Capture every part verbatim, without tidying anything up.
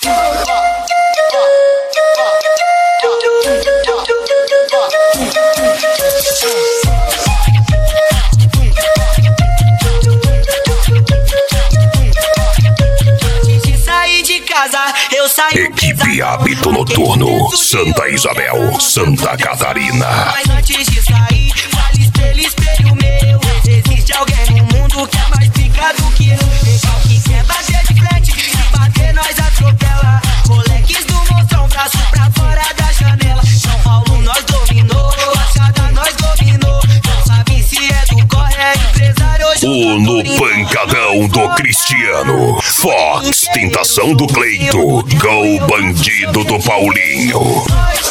Equipe Hábito Noturno, Santa Isabel, Santa Catarina. Mas antes de sair, fale espelho, espelho meu. Existe alguém no mundo que é mais pica do que eu. Legal que quer bater de frente, se bater nós atropela. Moleques do monstrão, braço pra fora da janela. São Paulo nós dominou, Baixada nós dominou. Não sabe se é do corre, é empresário ou O no pancadão do Cristiano, Fox, tentação do Cleito, Gol bandido do Paulinho. O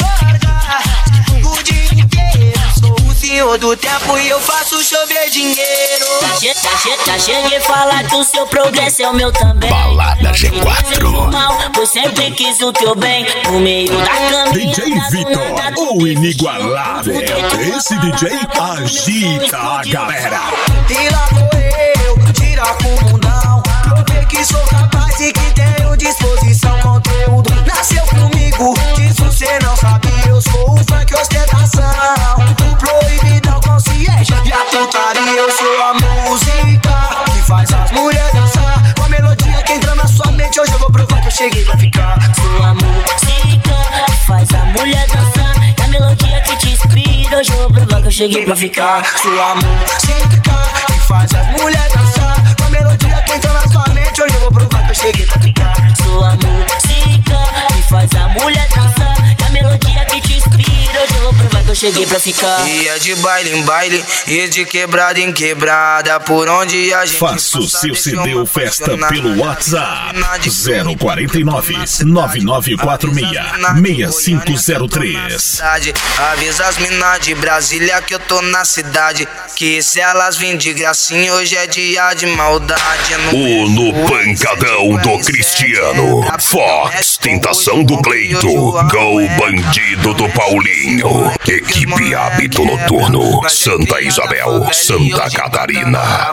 dia inteiro sou o senhor do tempo e eu faço chover dinheiro. Já, já, já cheguei a falar que o seu progresso é o meu também. Balada G quatro. Mal, pois sempre quis o teu bem. No meio da caminhada D J Vitor, o inigualável. Esse D J agita a galera. E lá vou eu, tirar com o mundão. Provei que sou capaz e que tenho disposição. Conteúdo nasceu comigo, disso cê não sabe. Eu sou o funk ostentação, o proibidão consciência e a putaria. Eu sou a música que faz as mulheres dançar. Com a melodia que entra na sua mente, hoje eu vou provar que eu cheguei pra ficar. Sou a música que faz a mulher dançar. E a melodia que te inspira, hoje eu vou provar que eu cheguei pra ficar. Sou a música que faz as mulheres dançar. Com a melodia que entra na sua mente, hoje eu vou provar que eu cheguei pra ficar. Sou a música que faz a mulher dançar. E a melodia que te inspira, hoje eu vou provar que eu cheguei pra ficar. E é de baile em baile, e de quebrada em quebrada, por onde a gente Faça o seu C D ou festa pelo WhatsApp zero quatro nove, nove nove quatro seis, seis cinco zero três. Avisa as minas de Brasília que eu tô na cidade, que se elas vêm de gracinha, hoje é dia de maldade. O no pancadão do Cristiano, Fox, tentação do Cleito, Gol bandido do Paulinho. Equipe Hábito Noturno, Santa Isabel, Santa Catarina.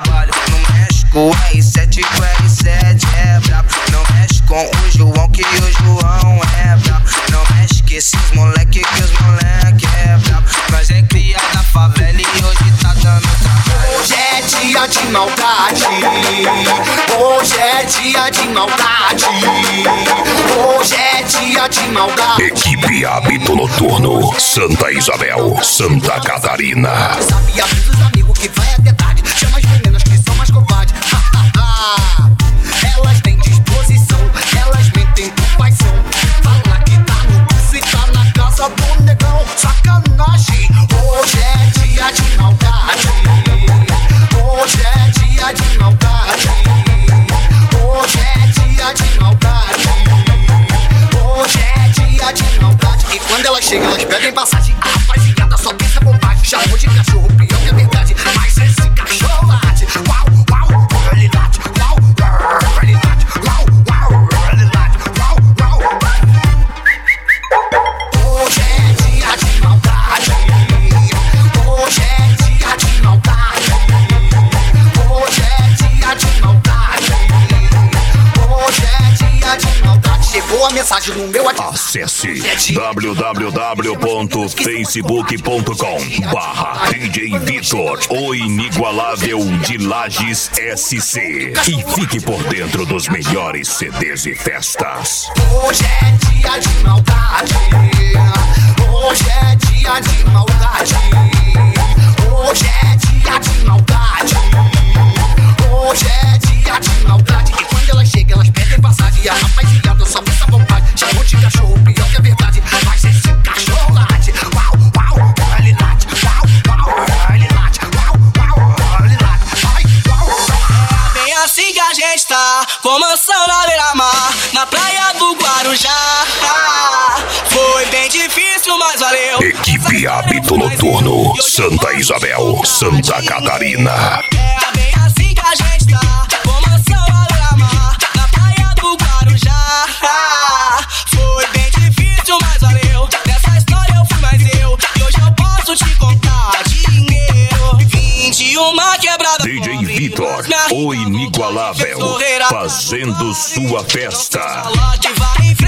O R sete, o R sete é brabo. Não mexe com o João, que o João é brabo. Não mexe com esses moleque, que os moleque é brabo. Nós é cria da favela e hoje tá dando trabalho. Hoje é dia de maldade. Hoje é dia de maldade. Hoje é dia de maldade. Equipe Hábito Noturno, Santa Isabel, Santa Catarina. Sabe a vida dos amigos que vai até tarde. Chama as meninas que são mais covardes. Elas têm disposição, elas mentem com paixão. Fala que tá no curso e tá na casa do negão. Sacanagem, hoje é dia de maldade. Hoje é dia de maldade. Hoje é dia de maldade. Hoje é dia de maldade. E quando elas chegam, elas pedem passagem. A rapaziada só pensa bobagem. Chamou de cachorro, pior que é verdade. Mas esse cachorro late. Uau, uau, realidade. Uau, uau, realidade. Uau, uau, realidade. Uau, uau. Hoje é dia de maldade. Hoje é dia de maldade. Hoje é dia de maldade. Hoje é dia de maldade. Chegou a mensagem no meu WhatsApp. Acesse w w w ponto facebook ponto com barra D J Vitor, o inigualável de Lages S C. E fique por dentro dos melhores C Ds e festas. Hoje é dia de maldade. Hoje é dia de maldade. Hoje é dia de maldade. Hoje é dia de maldade. E quando elas chegam, elas pedem passagem. E a rapaziada só pensa vontade. Chamou de cachorro, pior que é verdade. Mas esse cachorro late. Uau, uau, realidade. Uau, uau, realidade. Uau, uau, realidade. Ai, uau. É bem assim que a gente tá, com mansão na beira-mar, na praia do Guarujá. Foi bem difícil, mas valeu. Equipe Hábito Noturno, Santa Isabel, Santa Catarina. É bem assim que a gente tá, com mansão na beira-mar, na praia do Guarujá. Foi bem difícil, mas valeu. Nessa história eu fui mais eu, e hoje eu posso te contar dinheiro. vinte e uma quebrada. D J Vitor, o inigualável, fazendo sua festa.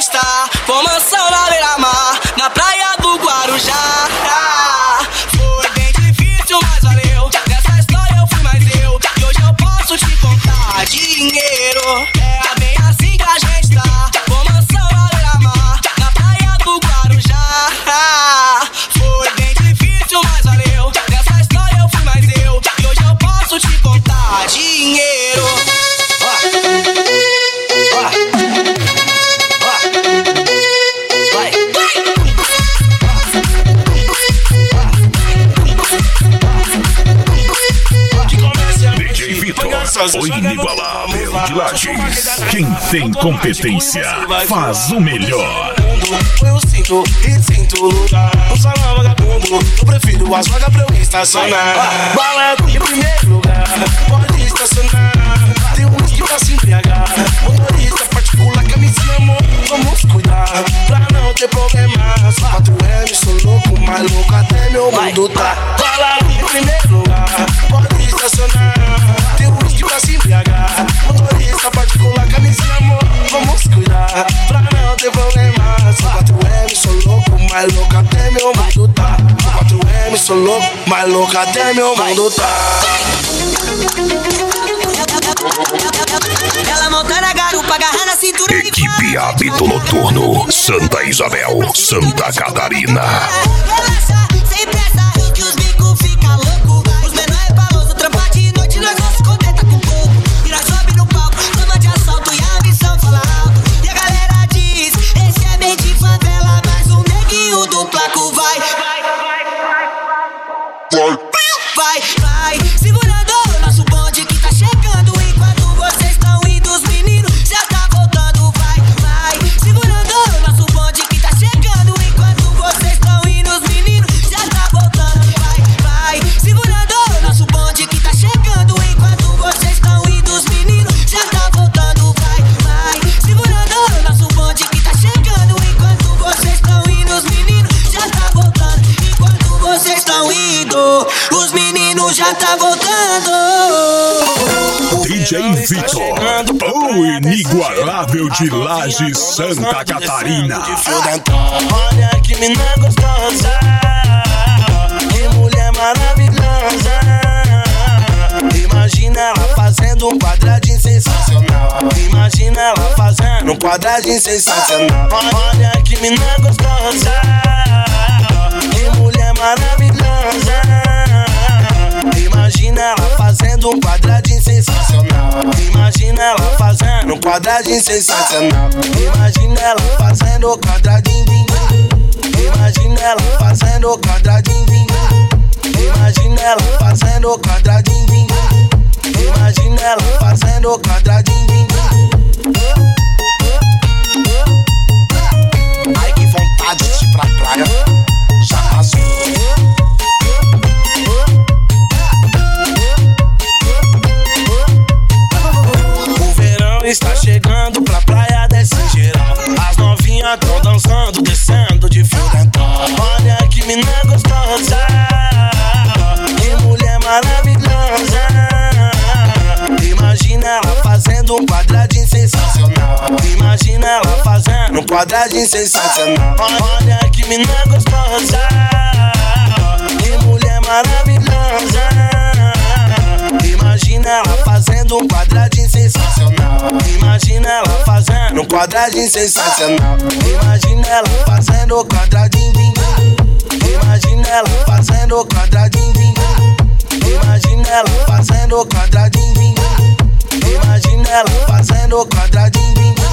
está com mansão na beira-mar, na praia do Guarujá. Foi bem difícil, mas valeu. Nessa história eu fui mais eu, e hoje eu posso te contar. Dinheiro é bem assim que a gente tá, com mansão na beira-mar, na praia do Guarujá. Foi bem difícil, mas valeu. Nessa história eu fui mais eu, e hoje eu posso te contar. Dinheiro. D J Vitor, o inigualável de Lages. Quem tem competência faz o melhor. Eu sinto e sinto lugar. Um salão vagabundo, eu prefiro as vagas pra eu estacionar. Balada em primeiro lugar, pode estacionar. Tem um whisky pra se embriagar. Motorista particular, camisinha, amor, vamos cuidar pra não ter problemas. quatro M, sou louco, mais louco até meu mundo tá. Balada em primeiro lugar, pode estacionar. Tem um whisky pra se embriagar. Motorista particular, camisinha, amor, vamos cuidar pra não ter problemas. quatro M, sou louco, mais louco até meu mundo tá. quatro M, sou louco, mais louco até meu mundo tá. Ela monta na garupa, agarra na cintura. Equipe Hábito Noturno, Santa Isabel, Santa Catarina. Relaxa, sem pressa, que os bicos fica louco. Os menores é baloso, trampa de noite, nós não se contenta com pouco. E nós sobe no palco, toma de assalto e a missão fala alto. E a galera diz, esse é bem de favela, mas o neguinho do placo vai. Vai, vai, segurando o nosso bonde que tá chegando. Enquanto vocês estão indo, os meninos já tá voltando. Vai, vai, segurando o nosso bonde que tá chegando. Enquanto vocês estão indo, os meninos já tá voltando. Vai, vai, segurando o nosso bonde que tá chegando. Enquanto vocês estão indo, os meninos já tá voltando. Vai, vai, segurando o nosso bonde que tá chegando. Enquanto vocês estão indo, os meninos já tá voltando. Enquanto vocês estão indo, os meninos já tá voltando. D J Vitor, o inigualável de Lages, Santa Catarina. Olha que mina gostosa, que mulher maravilhosa. Imagina ela fazendo um quadradinho sensacional. Imagina ela fazendo um quadradinho sensacional. Olha que mina gostosa, que mulher maravilhosa. Imagina ela fazendo um quadradinho sensacional. Imagina ela fazendo um quadradinho sensacional. Imagina ela fazendo um quadradinho. Imagina ela fazendo um quadradinho. Imagina ela fazendo um quadradinho. Imagina ela fazendo um quadradinho. Ai que vontade de ir pra praia. Já passou. Está chegando pra praia desse geral. As novinhas tão dançando, descendo de fio dental. Olha que mina gostosa, que mulher maravilhosa. Imagina ela fazendo um quadradinho sensacional. Imagina ela fazendo um quadradinho sensacional. Olha que mina gostosa, que mulher maravilhosa. Imagina ela fazendo um quadradinho sensacional. Imagina ela fazendo um quadradinho sensacional. Imagina ela fazendo um quadradinho. Imagina ela fazendo um quadradinho. Imagina ela fazendo um quadradinho. Imagina ela fazendo um quadradinho.